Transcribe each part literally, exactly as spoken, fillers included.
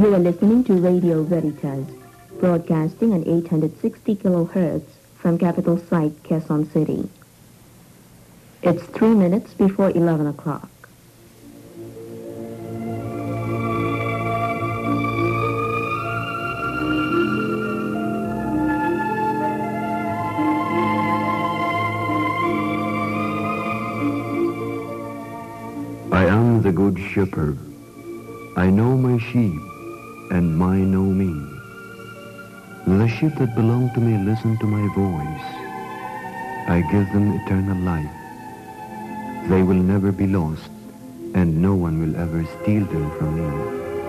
You are listening to Radio Veritas, broadcasting on eight hundred sixty kilohertz from capital site Quezon City. It's three minutes before eleven o'clock. I am the good shepherd. I know my sheep, and mine know me. The sheep that belong to me listen to my voice. I give them eternal life. They will never be lost, and no one will ever steal them from me.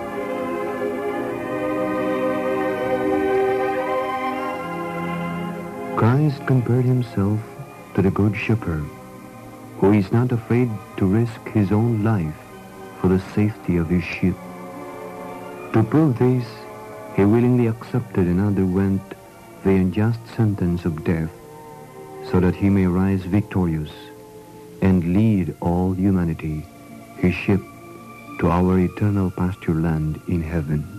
Christ compared himself to the good shepherd, who is not afraid to risk his own life for the safety of his sheep. To prove this, he willingly accepted and underwent the unjust sentence of death, so that he may rise victorious and lead all humanity, his sheep, to our eternal pasture land in heaven.